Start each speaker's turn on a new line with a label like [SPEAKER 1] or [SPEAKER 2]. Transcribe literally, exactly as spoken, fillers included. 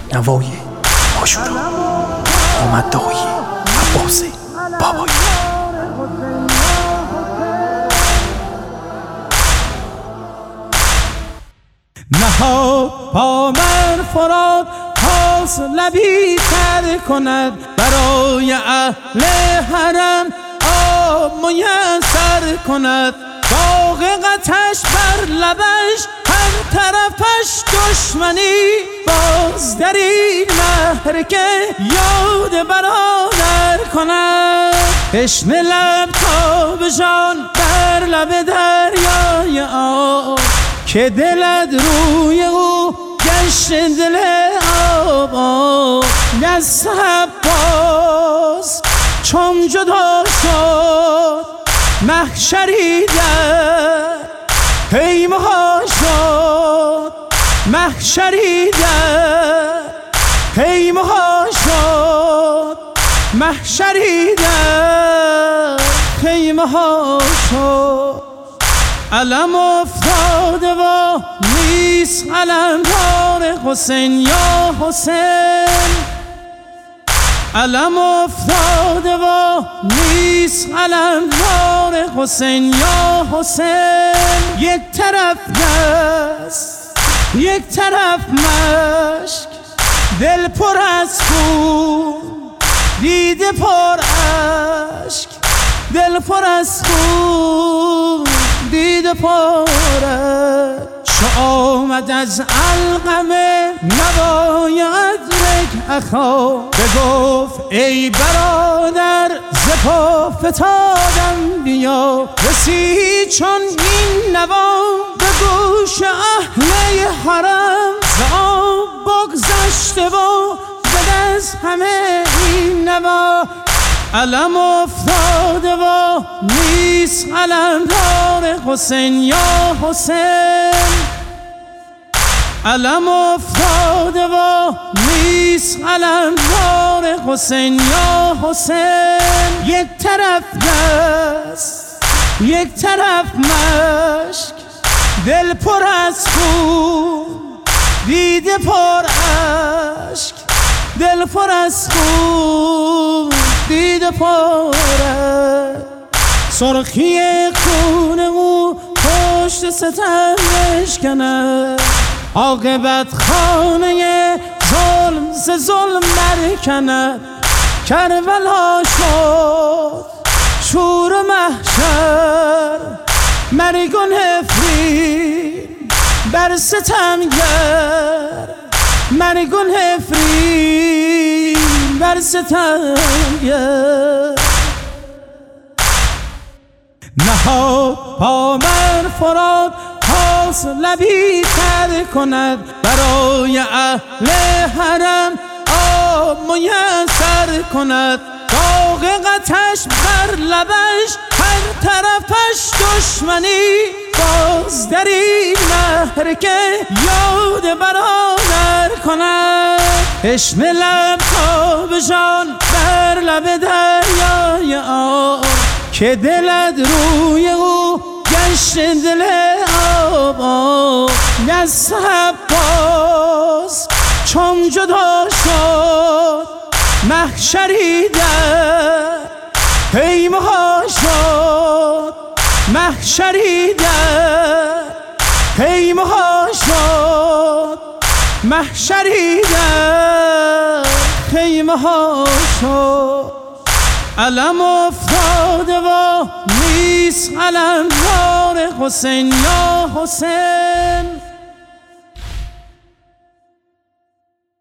[SPEAKER 1] نوای آشورا آمد دایی عباس بابایی.
[SPEAKER 2] نهاد با من فراد خواست لبی تر کند، برای اهل حرم آب میسر کند. داغ قطعش بر لبش هر طرفش دشمنی، باز در این مهر که یاد برادر کند. چشم لب تا به جان بر لب دریای آب، که دلت روی او گشت دل آب آب. از عباس چون جدا شد محشری در خیمه ها شد، محشری در خیمه ها شد، محشری در خیمه ها شد. علم افتاده و نیست علمدار حسین یا حسین. علم افتاده و نیست علمدار حسین یا حسین. یک طرف دست یک طرف مشک، دل پر از خون دیده پر اشک، دل پر از خون دیده پاره. چو آمد از علقمه نوای ادرک اخا، بگفت ای برادر ز پا فتادم بیا. رسید چون این نوا به گوش اهل حرم، ز آب بگذشته و زد از همه این نوا. علم افتاده و نیست علمدار حسین یا حسین. علم افتاده و نیست علمدار حسین یا حسین. یک طرف دست یک طرف مشک، دل پر از خون دیده پر اشک، دل پر از خون دیده پاره. سرخی خون او پشت ستم بشکند، عاقبت خانه ظلم ز ظلم برکند. کربلا شد شور و محشر، مرگ و نفرین بر ستمگر، مرگ و نفرین بر ستمگر. نهاد با من فراد خواست لبی تر کند، برای اهل حرم آب میسر کند. داغ قطعش بر لبش هر طرفش دشمنی، باز در این مهر که یاد برادر کند. چشم لب تا به جان بر لب دریای آب، که دلت روی او گشت دل آب آب. از عباس چون جدا شد محشری در خیمه ها شد، محشری در خیمه ها شد، محشری در خیمه ها شد. علم افتاده و نیست علمدار حسین یا حسین.